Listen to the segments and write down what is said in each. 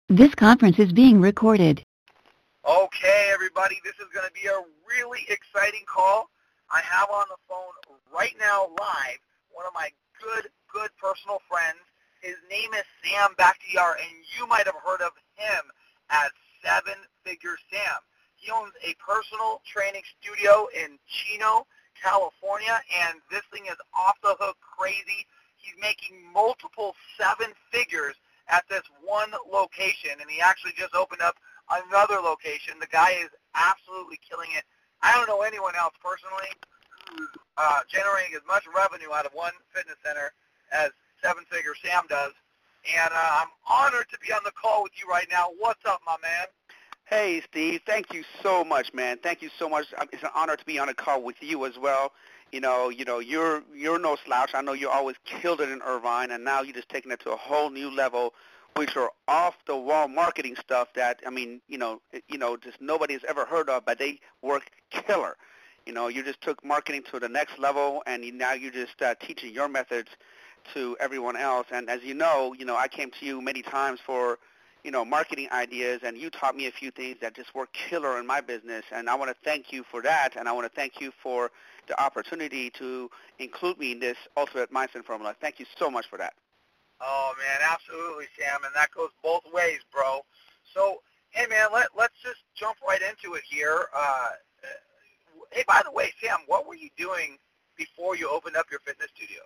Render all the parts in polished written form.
This conference is being recorded. Okay, everybody, this is going to be a really exciting call. I have on the phone right now live one of my good personal friends. His name is Sam Bakhtiar, and you might have heard of him as Seven Figure Sam. He owns a personal training studio in Chino, California, and this thing is off the hook crazy. He's making multiple seven figures at this one location, and he actually just opened up another location. The guy is absolutely killing it. I don't know anyone else personally who's generating as much revenue out of one fitness center as Seven Figure Sam does. And I'm honored to be on the call with you right now. What's up, my man? Hey, Steve. Thank you so much, man. Thank you so much. It's an honor to be on a call with you as well. You're no slouch. I know you always killed it in Irvine, and now you're just taking it to a whole new level, which are off-the-wall marketing stuff that just nobody has ever heard of, but they work killer. You just took marketing to the next level, and now you're just teaching your methods to everyone else. And as you know, I came to you many times for marketing ideas, and you taught me a few things that just work killer in my business, and I want to thank you for that, and I want to thank you for the opportunity to include me in this Ultimate Mindset Formula. Thank you so much for that. Oh, man, absolutely, Sam, and that goes both ways, bro. So, hey, man, let's just jump right into it here. Hey, by the way, Sam, what were you doing before you opened up your fitness studio?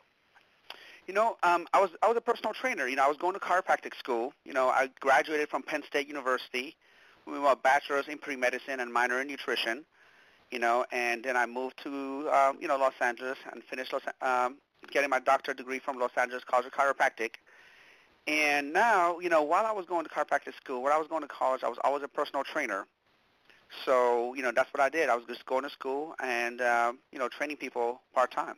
I was a personal trainer. I was going to chiropractic school. I graduated from Penn State University with a bachelor's in pre-medicine and minor in nutrition. And then I moved to Los Angeles and finished getting my doctorate degree from Los Angeles College of Chiropractic. And now, while I was going to chiropractic school, when I was going to college, I was always a personal trainer. So, that's what I did. I was just going to school and, training people part-time.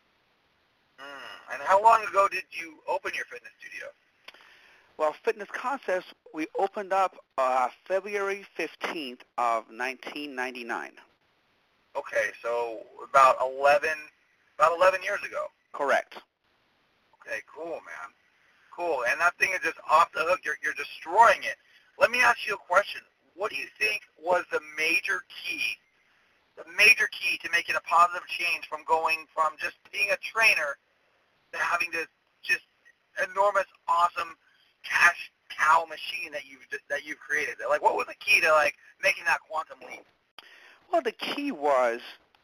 And how long ago did you open your fitness studio? Well, Fitness Concepts, we opened up February 15th of 1999. Okay, so about 11 years ago. Correct. Okay, cool, man. Cool. And that thing is just off the hook. You're destroying it. Let me ask you a question. What do you think was the major key to making a positive change from going from just being a trainer to having this just enormous, awesome cash cow machine that you've created? Like, what was the key to making that quantum leap? Well, the key was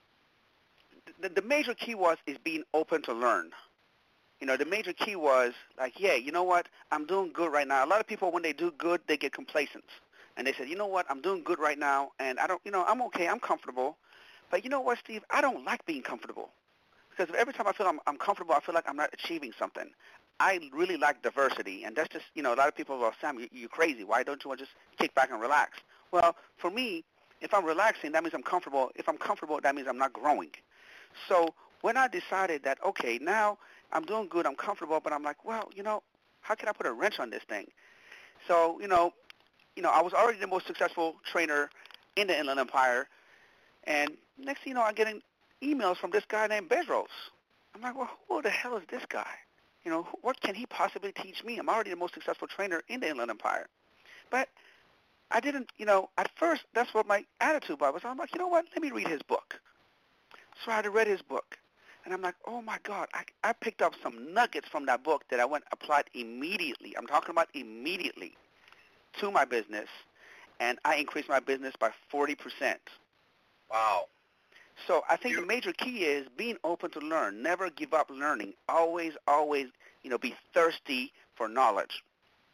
the major key is being open to learn. The major key was you know what? I'm doing good right now. A lot of people, when they do good, they get complacent. And they said, you know what? I'm doing good right now, and I don't, I'm okay. I'm comfortable. But you know what, Steve? I don't like being comfortable. Because every time I feel I'm comfortable, I feel like I'm not achieving something. I really like diversity, and that's just, a lot of people go, Sam, you're crazy. Why don't you want to just kick back and relax? Well, for me, if I'm relaxing, that means I'm comfortable. If I'm comfortable, that means I'm not growing. So when I decided that, okay, now I'm doing good, I'm comfortable, but I'm like, well, how can I put a wrench on this thing? So, I was already the most successful trainer in the Inland Empire, and next thing you know, I'm getting emails from this guy named Bezos. I'm like, well, who the hell is this guy? What can he possibly teach me? I'm already the most successful trainer in the Inland Empire. But I didn't, at first, that's what my attitude was. I'm like, you know what, let me read his book. So I read his book, and I'm like, oh, my God, I picked up some nuggets from that book that I went applied immediately. I'm talking about immediately to my business, and I increased my business by 40%. Wow. So I think the major key is being open to learn. Never give up learning. Always, be thirsty for knowledge.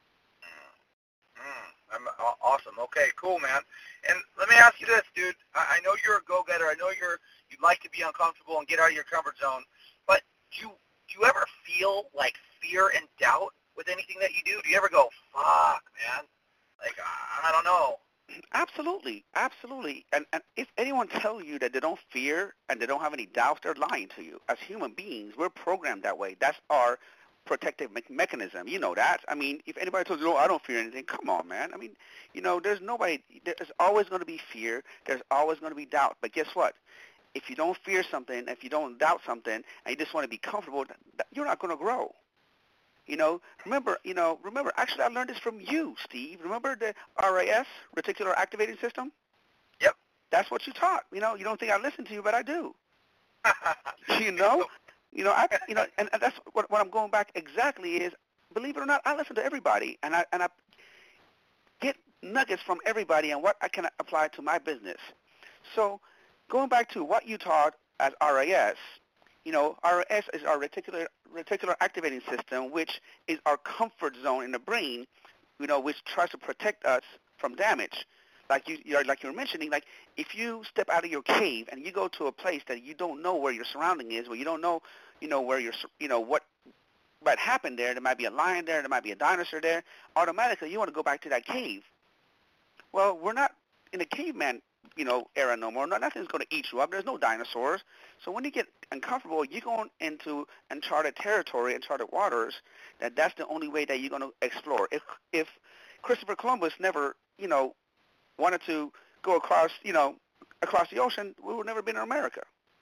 Awesome. Okay, cool, man. And let me ask you this, dude. I know you're a go-getter. I know you'd like to be uncomfortable and get out of your comfort zone. But do you ever feel like fear and doubt with anything that you do? Do you ever go, fuck, man? I don't know. Absolutely. And if anyone tells you that they don't fear and they don't have any doubts, they're lying to you. As human beings, we're programmed that way. That's our protective mechanism. You know that. I mean, if anybody tells you, oh, I don't fear anything, come on, man. I mean, there's always going to be fear. There's always going to be doubt. But guess what? If you don't fear something, if you don't doubt something, and you just want to be comfortable, you're not going to grow. Remember, actually I learned this from you, Steve. Remember the RAS, reticular activating system? Yep. That's what you taught. You don't think I listen to you, but I do. you know, and that's what I'm going back exactly is, believe it or not, I listen to everybody, and I get nuggets from everybody and what I can apply to my business. So going back to what you taught as RAS, RAS is our reticular activating system, which is our comfort zone in the brain, which tries to protect us from damage. Like you were mentioning, like if you step out of your cave and you go to a place that you don't know where your surrounding is, where you don't know, where what might happen there. There might be a lion there. There might be a dinosaur there. Automatically, you want to go back to that cave. Well, we're not in a caveman, era no more. No, nothing's going to eat you up. There's no dinosaurs. So when you get uncomfortable, you're going into uncharted territory, uncharted waters. That's the only way that you're going to explore. If Christopher Columbus never, wanted to go across the ocean, we would never been in America.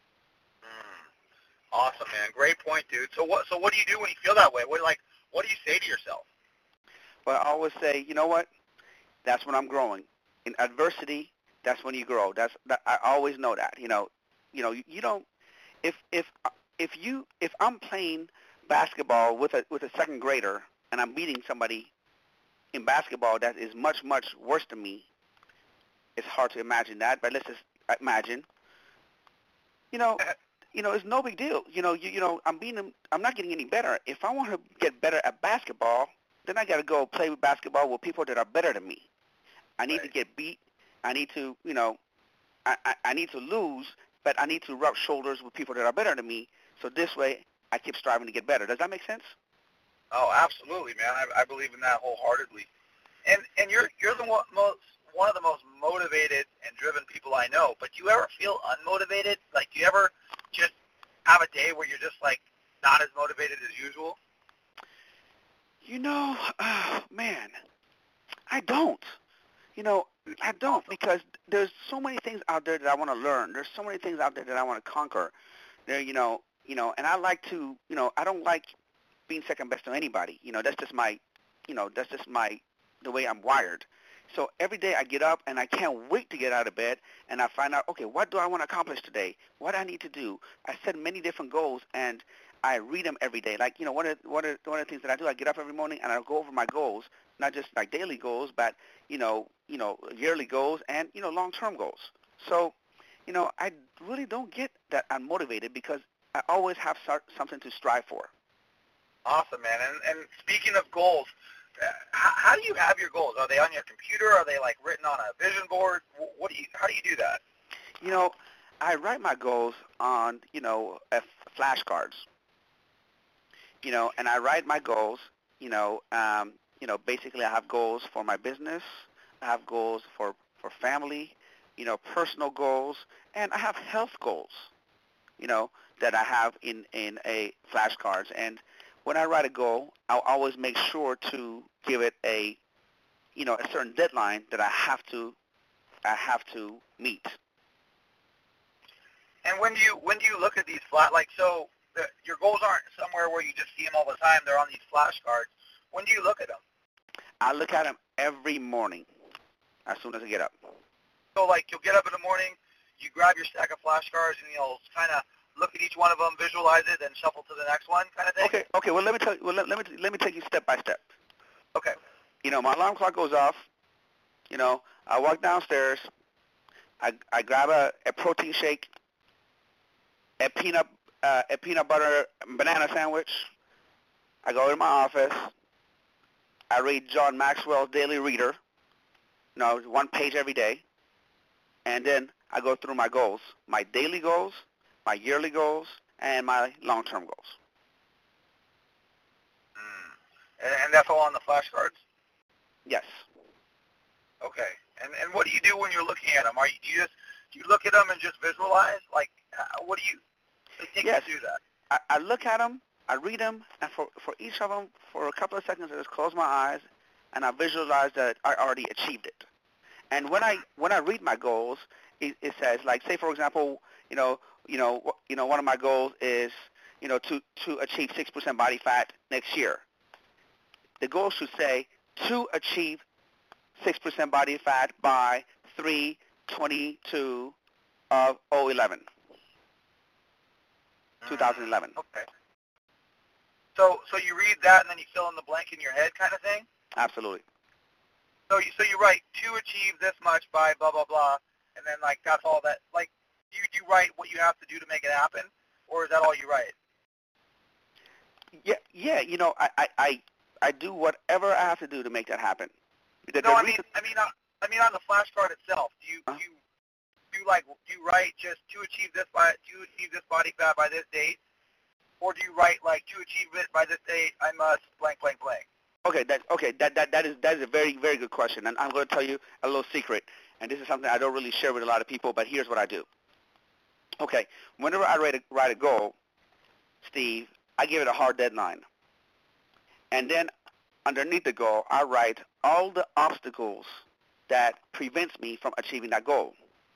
Awesome, man. Great point, dude. So what do you do when you feel that way? What do you say to yourself? Well, I always say, you know what? That's when I'm growing. In adversity, that's when you grow. I always know that. You don't. If I'm playing basketball with a second grader and I'm beating somebody in basketball that is much worse than me, it's hard to imagine that. But let's just imagine. It's no big deal. I'm not getting any better. If I want to get better at basketball, then I got to go play with basketball with people that are better than me. I need to get beat. I need to, I need to lose, but I need to rub shoulders with people that are better than me. So this way, I keep striving to get better. Does that make sense? Oh, absolutely, man. I believe in that wholeheartedly. And you're one of the most motivated and driven people I know. But do you ever feel unmotivated? Like, do you ever just have a day where you're just like not as motivated as usual? Man, I don't. I don't, because there's so many things out there that I want to learn. There's so many things out there that I want to conquer. There, and I like to, I don't like being second best to anybody. That's just my, the way I'm wired. So every day I get up and I can't wait to get out of bed and I find out, okay, what do I want to accomplish today? What I need to do? I set many different goals and I read them every day. Like, one of the things that I do, I get up every morning and I go over my goals, not just like daily goals, but, yearly goals and, long-term goals. So, I really don't get that unmotivated because I always have something to strive for. Awesome, man. And speaking of goals, how do you have your goals? Are they on your computer? Are they like written on a vision board? How do you do that? I write my goals on, flashcards. And I write my goals, basically I have goals for my business. I have goals for family, personal goals, and I have health goals, that I have in a flashcards. And when I write a goal, I'll always make sure to give it a certain deadline that I have to meet. And when do you look at these your goals aren't somewhere where you just see them all the time. They're on these flashcards. When do you look at them? I look at them every morning as soon as I get up. So, you'll get up in the morning, you grab your stack of flashcards, and you'll kind of look at each one of them, visualize it, then shuffle to the next one, kind of thing. Okay. Well, let me tell you. Let me take you step by step. Okay. My alarm clock goes off. I walk downstairs. I grab a protein shake, a peanut butter banana sandwich. I go to my office. I read John Maxwell's Daily Reader. One page every day. And then I go through my goals, my daily goals, my yearly goals, and my long-term goals. And that's all on the flashcards? Yes. Okay. And what do you do when you're looking at them? Do you look at them and just visualize? What do you think to do that? I look at them, I read them, and for each of them, for a couple of seconds, I just close my eyes, and I visualize that I already achieved it. And when I read my goals, it says, say for example, one of my goals is, to achieve 6% body fat next year. the goal should say to achieve 6% body fat by 3/22 of 2011. Okay. So you read that and then you fill in the blank in your head, kind of thing. Absolutely. So you write to achieve this much by blah blah blah, and then like that's all that. Like, do you write what you have to do to make it happen, or is that all you write? Yeah. You know, I do whatever I have to do to make that happen. I mean on the flashcard itself. Do you write just to achieve this body fat by this date, or do you write like to achieve it by this date I must blank blank blank? That is a very, very good question, and I'm going to tell you a little secret, and this is something I don't really share with a lot of people, but here's what I do. Okay, whenever I write a goal, Steve, I give it a hard deadline, and then underneath the goal, I write all the obstacles that prevents me from achieving that goal.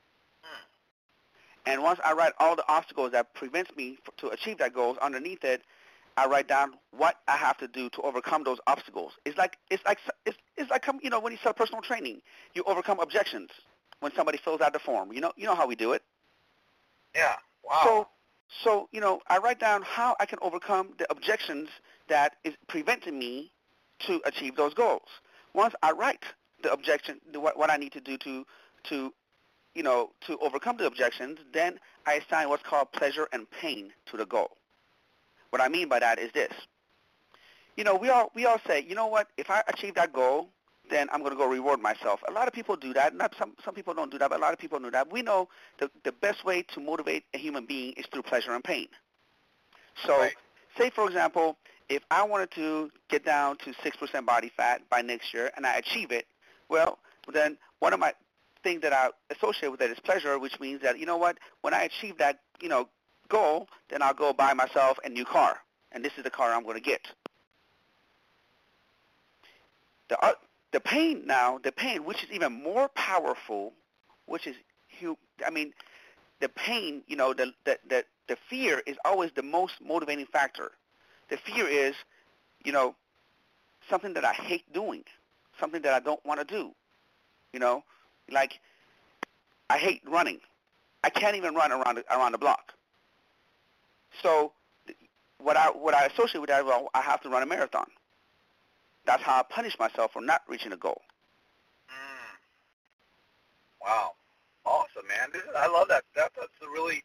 And once I write all the obstacles that prevents me to achieve that goal, underneath it, I write down what I have to do to overcome those obstacles. It's like you know, when you sell personal training, you overcome objections when somebody fills out the form. You know how we do it. Yeah. Wow. So you know, I write down how I can overcome the objections that is preventing me to achieve those goals. Once I write the objection, what I need to do to overcome the objections, then I assign what's called pleasure and pain to the goal. What I mean by that is this. You know, we all say, you know what, if I achieve that goal, then I'm going to go reward myself. A lot of people do that. Not some people don't do that, but a lot of people do that. We know the best way to motivate a human being is through pleasure and pain. So right. Say, for example, if I wanted to get down to 6% body fat by next year and I achieve it, well, then one of my things that I associate with that is pleasure, which means that, you know what, when I achieve that, goal, then I'll go buy myself a new car, and this is the car I'm going to get. The pain, which is even more powerful, which is huge. I mean, the pain, the fear is always the most motivating factor. The fear is, something that I hate doing, something that I don't want to do. Like I hate running. I can't even run around the block. So what I associate with that, well, I have to run a marathon. That's how I punish myself for not reaching a goal. Wow. Awesome, man. I love that. That's a really...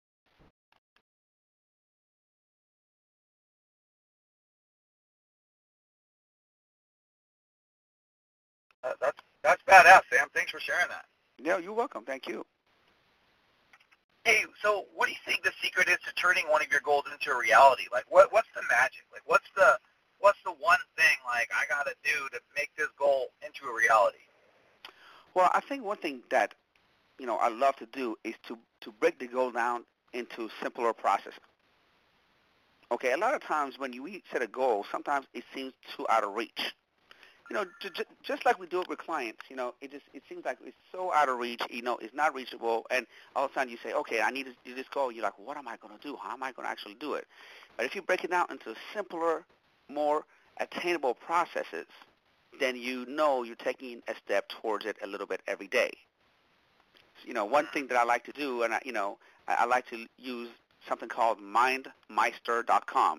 That's badass, Sam. Thanks for sharing that. Yeah, you're welcome. Thank you. Hey, so what do you think the secret is to turning one of your goals into a reality? Like, what's the magic? Like, what's the one thing, like, I got to do to make this goal into a reality? Well, I think one thing that, I love to do is to break the goal down into simpler processes. Okay, a lot of times when we set a goal, sometimes it seems too out of reach. Just like we do it with clients, it seems like it's so out of reach, it's not reachable, and all of a sudden you say, okay, I need to do this goal. You're like, what am I going to do? How am I going to actually do it? But if you break it down into simpler, more attainable processes, then you're taking a step towards it a little bit every day. One thing that I like to do, and I like to use something called MindMeister.com.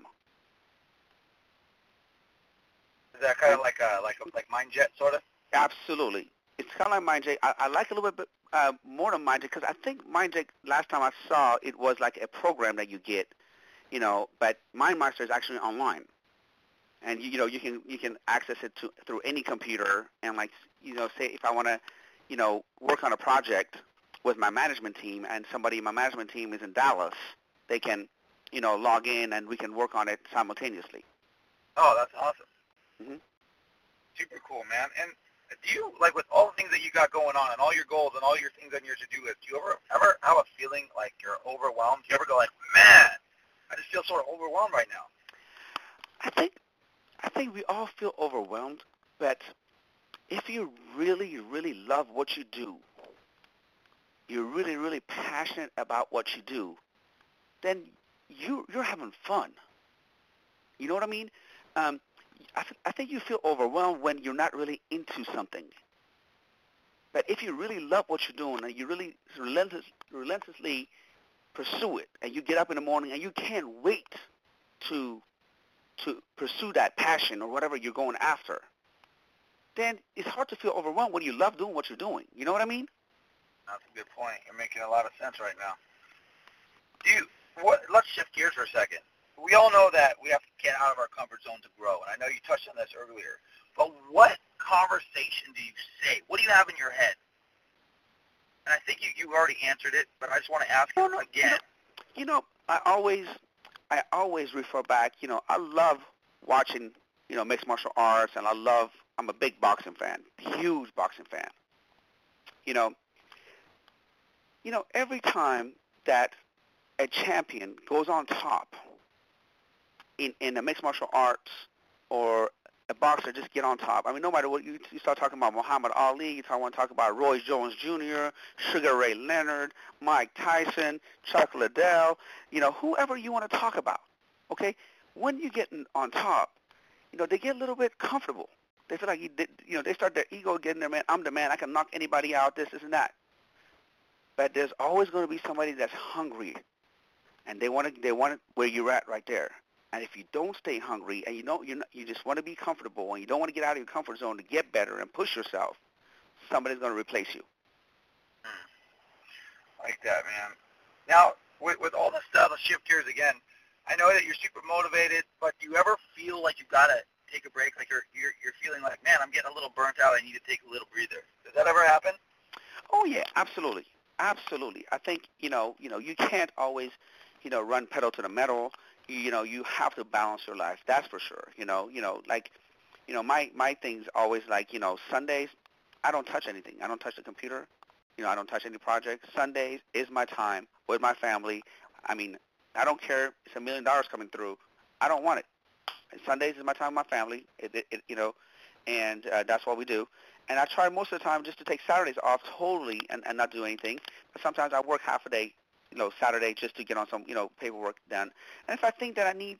Is that kind of like MindJet, sort of? Absolutely. It's kind of like MindJet. I like a little bit more than MindJet because I think MindJet, last time I saw, it was like a program that you get, but MindMeister is actually online. And, you can access it through any computer. And, say if I want to, work on a project with my management team and somebody in my management team is in Dallas, they can, log in and we can work on it simultaneously. Oh, that's awesome. Mm-hmm. Super cool, man. And do you, with all the things that you got going on and all your goals and all your things on your to-do list, do you ever have a feeling like you're overwhelmed? Do you ever go like, man, I just feel sort of overwhelmed right now? I think we all feel overwhelmed, but if you really, really love what you do, you're really, really passionate about what you do, then you're having fun. You know what I mean? I think you feel overwhelmed when you're not really into something. But if you really love what you're doing and you really relentlessly pursue it, and you get up in the morning and you can't wait to pursue that passion or whatever you're going after, then it's hard to feel overwhelmed when you love doing what you're doing. You know what I mean? That's a good point. You're making a lot of sense right now. Let's shift gears for a second. We all know that we have to get out of our comfort zone to grow, and I know you touched on this earlier. But what conversation do you say? What do you have in your head? And I think you already answered it, but I just want to ask it again. I always refer back. I love watching, mixed martial arts, and I'm a big boxing fan, huge boxing fan. Every time that a champion goes on top in a mixed martial arts or a boxer just get on top. I mean, no matter what, you start talking about Muhammad Ali, you want to talk about Roy Jones Jr., Sugar Ray Leonard, Mike Tyson, Chuck Liddell, whoever you want to talk about, okay? When you get on top, they get a little bit comfortable. They feel like, they start their ego getting there, man, I'm the man, I can knock anybody out, this and that. But there's always going to be somebody that's hungry, and they want it where you're at right there. And if you don't stay hungry, and you just want to be comfortable, and you don't want to get out of your comfort zone to get better and push yourself, somebody's going to replace you. Like that, man. Now, with all this stuff, let's shift gears again. I know that you're super motivated, but do you ever feel like you've got to take a break? Like you're feeling like, man, I'm getting a little burnt out. I need to take a little breather. Does that ever happen? Oh yeah, absolutely. Absolutely. I think, you can't always, run pedal to the metal. You have to balance your life. That's for sure. My thing's always like, Sundays, I don't touch anything. I don't touch the computer. I don't touch any projects. Sundays is my time with my family. I mean, I don't care. It's $1 million coming through. I don't want it. And Sundays is my time with my family, and that's what we do. And I try most of the time just to take Saturdays off totally and not do anything. But sometimes I work half a day, Saturday just to get on some, paperwork done. And if I think that I need,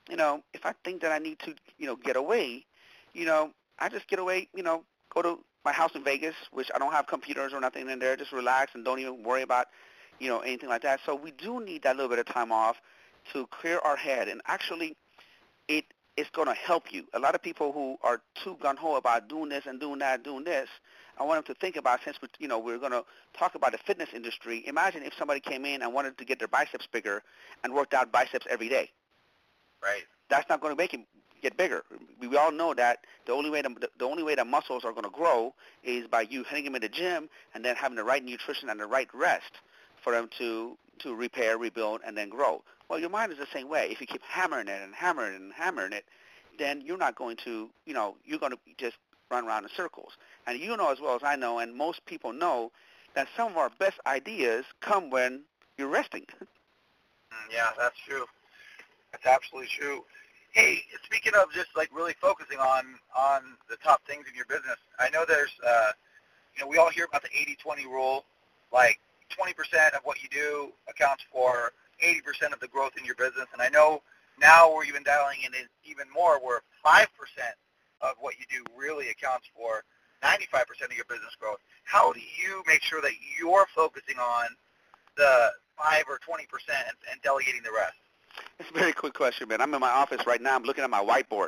to, get away, I just get away, go to my house in Vegas, which I don't have computers or nothing in there, just relax and don't even worry about, anything like that. So we do need that little bit of time off to clear our head. And actually, it's going to help you. A lot of people who are too gung-ho about doing this and doing that, doing this, I want them to think about, since we're going to talk about the fitness industry, imagine if somebody came in and wanted to get their biceps bigger and worked out biceps every day. Right. That's not going to make them get bigger. We all know that the only way the muscles are going to grow is by you hitting them in the gym and then having the right nutrition and the right rest for them to repair, rebuild, and then grow. Well, your mind is the same way. If you keep hammering it and hammering it and hammering it, then you're not going to, you're going to just run around in circles. And you know as well as I know, and most people know, that some of our best ideas come when you're resting. Yeah, that's true. That's absolutely true. Hey, speaking of just like really focusing on the top things in your business, I know there's, we all hear about the 80-20 rule. Like 20% of what you do accounts for 80% of the growth in your business. And I know now we're even dialing in even more, where 5% of what you do really accounts for 95% of your business growth. How do you make sure that you're focusing on the 5 or 20% and delegating the rest? It's a very quick question, man. I'm in my office right now. I'm looking at my whiteboard,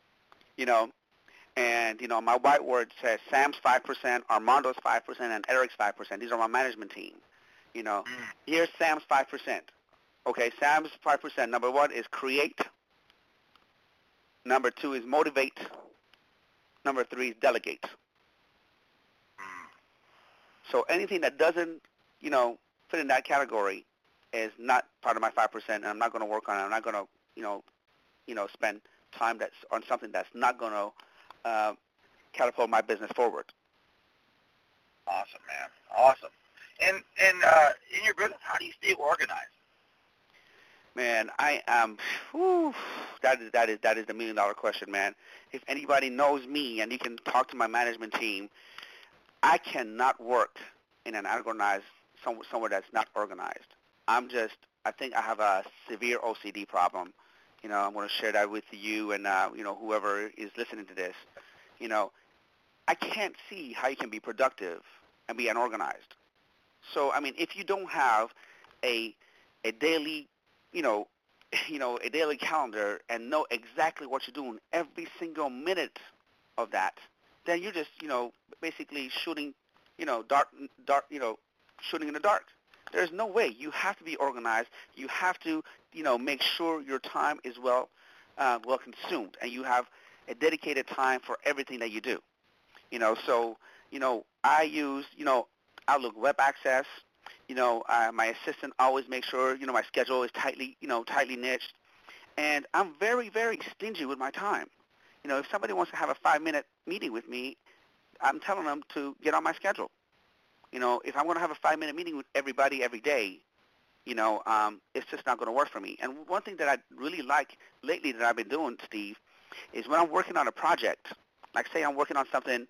and, my whiteboard says Sam's 5%, Armando's 5%, and Eric's 5%. These are my management team. Here's Sam's 5%. Okay, Sam's 5%. Number 1 is create. Number 2 is motivate. Number 3 is delegate. So anything that doesn't, fit in that category is not part of my 5%, and I'm not going to work on it. I'm not going to, spend time that's on something that's not going to catapult my business forward. Awesome, man. Awesome. And in your business, how do you stay organized? Man, I am. That is the $1 million question, man. If anybody knows me, and you can talk to my management team, I cannot work in an unorganized somewhere that's not organized. I think I have a severe OCD problem. I'm going to share that with you and, whoever is listening to this. I can't see how you can be productive and be unorganized. So, if you don't have a daily, you know, a daily calendar and know exactly what you're doing every single minute of that, then you're just, basically shooting, dark, shooting in the dark. There's no way. You have to be organized. You have to, make sure your time is well consumed, and you have a dedicated time for everything that you do. So, I use, Outlook Web Access. My assistant always makes sure, my schedule is tightly niched. And I'm very, very stingy with my time. If somebody wants to have a 5-minute meeting with me, I'm telling them to get on my schedule. If I'm going to have a 5-minute meeting with everybody every day, it's just not going to work for me. And one thing that I really like lately that I've been doing, Steve, is when I'm working on a project, like say I'm working on something,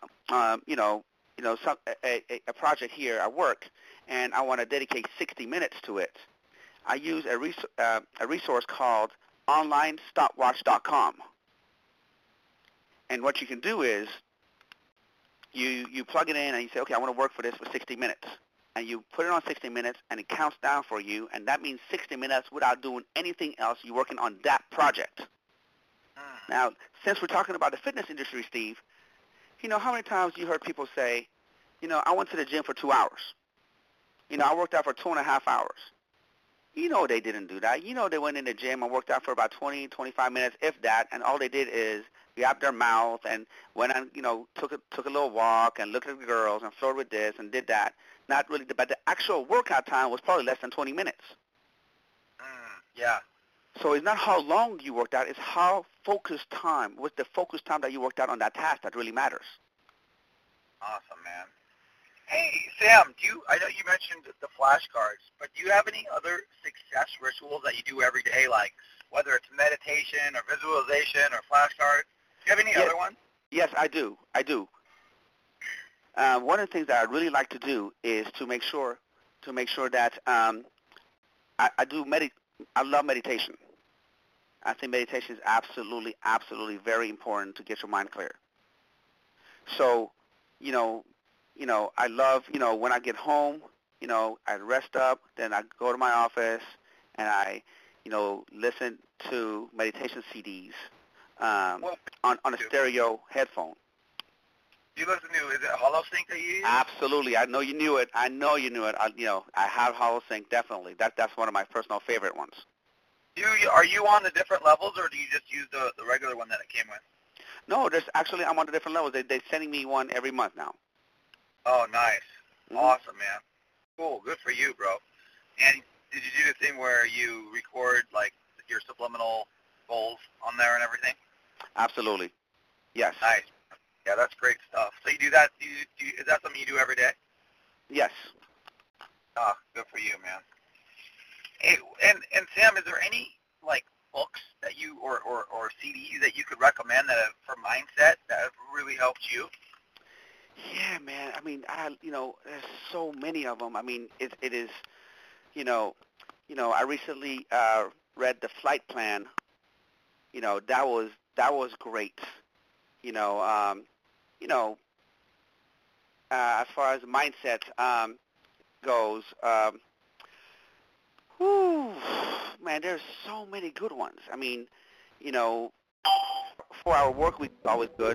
a project here at work, and I want to dedicate 60 minutes to it, I use a resource called onlinestopwatch.com. And what you can do is you plug it in and you say, okay, I want to work for this for 60 minutes. And you put it on 60 minutes, and it counts down for you, and that means 60 minutes without doing anything else. You're working on that project. Now, since we're talking about the fitness industry, Steve, how many times you heard people say, I went to the gym for 2 hours. I worked out for 2.5 hours. They didn't do that. They went in the gym and worked out for about 20, 25 minutes, if that, and all they did is grabbed their mouth and went on, took a little walk and looked at the girls and flirted with this and did that. Not really, but the actual workout time was probably less than 20 minutes. Yeah. So it's not how long you worked out, it's how focused time, what's the focused time that you worked out on that task that really matters. Awesome, man. Hey, Sam, I know you mentioned the flashcards, but do you have any other success rituals that you do every day, like whether it's meditation or visualization or flashcards? Do you have any other ones? Yes, I do. One of the things that I really like to do is to make sure that I love meditation. I think meditation is absolutely, absolutely very important to get your mind clear. So, I love, when I get home, I rest up, then I go to my office and I, listen to meditation CDs on a stereo headphone. You listen to, is it HoloSync that you use? Absolutely. I know you knew it. I have HoloSync, definitely. That's one of my personal favorite ones. Are you on the different levels, or do you just use the regular one that it came with? No, I'm on the different levels. They're sending me one every month now. Oh, nice. Mm-hmm. Awesome, man. Cool. Good for you, bro. And did you do the thing where you record, like, your subliminal goals on there and everything? Absolutely. Yes. Nice. Yeah, that's great stuff. So you do that, is that something you do every day? Yes. Oh, good for you, man. Hey, and Sam, is there any, like, books that you, or CDs that you could recommend that have, for mindset that have really helped you? Yeah, man. There's so many of them. It is, I recently read The Flight Plan. That was great. As far as mindset goes, man, there's so many good ones. 4-hour work week is always good.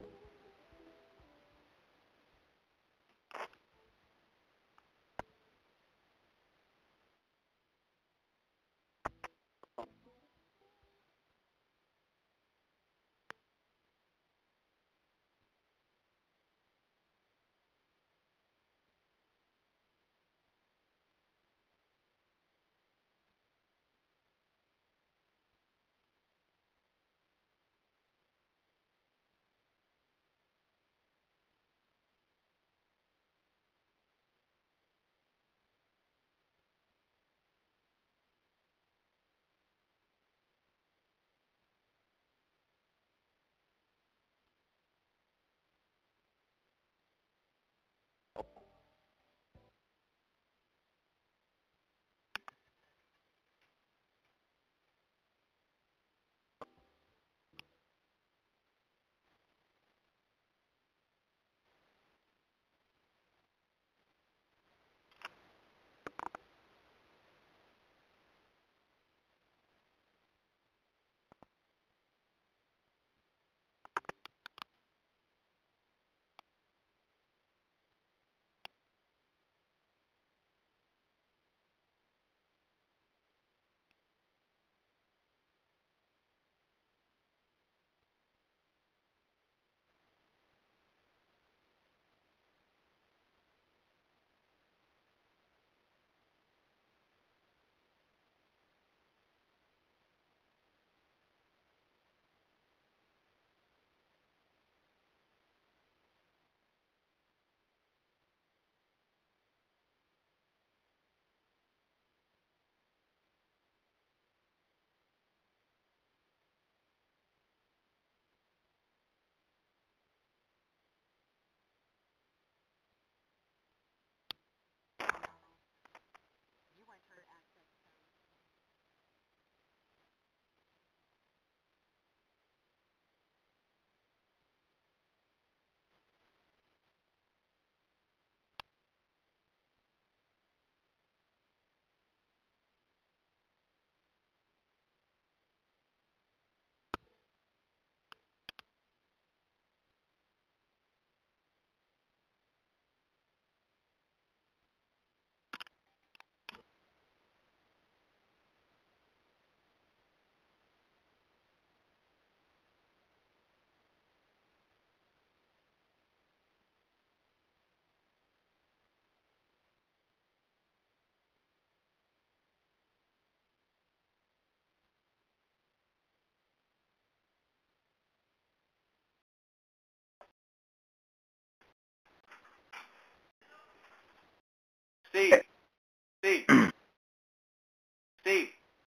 Steve. Steve. Steve.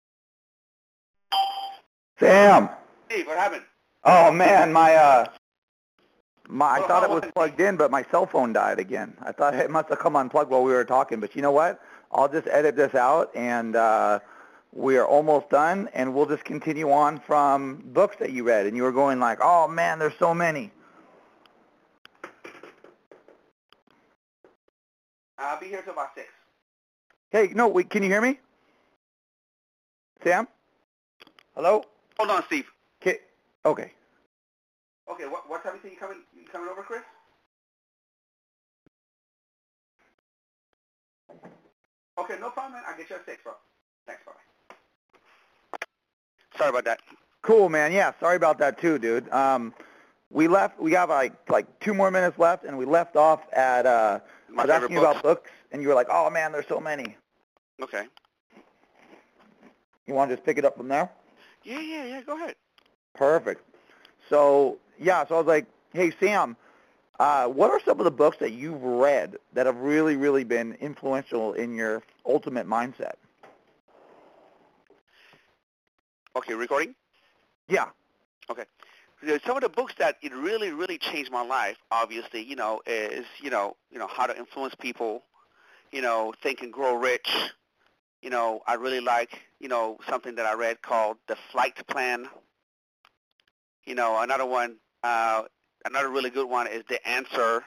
Sam. Steve, what happened? Oh man, I Well, thought it how was was- plugged in, but my cell phone died again. I thought it must have come unplugged while we were talking. But you know what? I'll just edit this out, and we are almost done, and we'll just continue on from books that you read. And you were going like, oh man, there's so many. I'll be here till about 6. Hey, no, wait, can you hear me? Sam? Hello? Hold on, Steve. Okay. Okay, what time do you think you coming over, Chris? Okay, no problem, man. I'll get you at 6, bro. Thanks, bye. Sorry about that. Cool, man. Yeah, sorry about that too, dude. We got like 2 more minutes left, and we left off at, I My was favorite asking you about books, and you were like, oh man, there's so many. Okay. You want to just pick it up from there? Yeah, go ahead. Perfect. So I was like, hey, Sam, what are some of the books that you've read that have really, really been influential in your ultimate mindset? Okay, recording? Yeah. Okay. Some of the books that it really, really changed my life, obviously, is, How to Influence People, Think and Grow Rich. I really like, something that I read called The Flight Plan. Another one, another really good one is The Answer.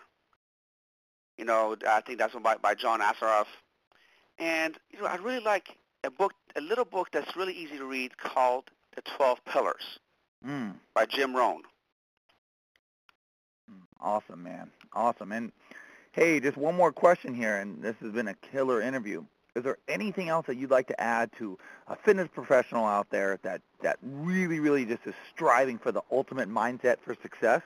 I think that's one by John Assaraf. And, I really like a little book that's really easy to read called The 12 Pillars by Jim Rohn. Awesome, man. Awesome. And, hey, just one more question here, and this has been a killer interview. Is there anything else that you'd like to add to a fitness professional out there that really, really just is striving for the ultimate mindset for success?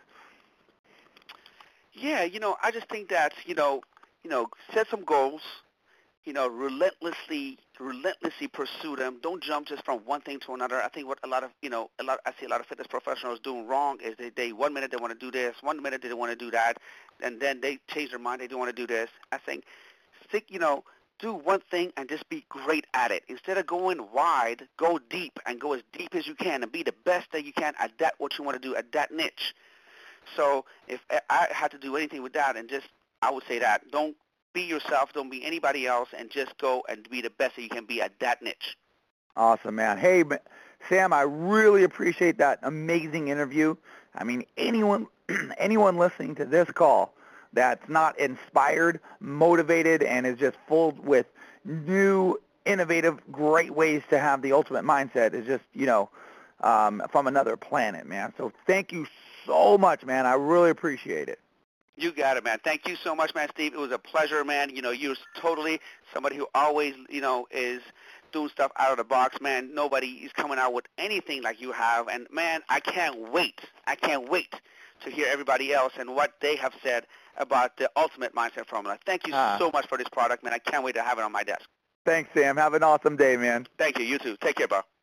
Yeah, I just think that, set some goals, relentlessly pursue them. Don't jump just from one thing to another. I think what I see a lot of fitness professionals doing wrong is they 1 minute they want to do this, 1 minute they want to do that, and then they change their mind, they don't want to do this. I think, do one thing and just be great at it. Instead of going wide, go deep and go as deep as you can and be the best that you can at that what you want to do, at that niche. So if I had to do anything with that, I would say that don't be yourself, don't be anybody else, and just go and be the best that you can be at that niche. Awesome, man. Hey, Sam, I really appreciate that amazing interview. I mean, anyone listening to this call that's not inspired, motivated, and is just full with new, innovative, great ways to have the ultimate mindset is just, from another planet, man. So thank you so much, man. I really appreciate it. You got it, man. Thank you so much, man, Steve. It was a pleasure, man. You're totally somebody who always, is doing stuff out of the box, man. Nobody is coming out with anything like you have. And, man, I can't wait to hear everybody else and what they have said about the Ultimate Mindset Formula. Thank you so much for this product, man. I can't wait to have it on my desk. Thanks, Sam. Have an awesome day, man. Thank you. You too. Take care, bro.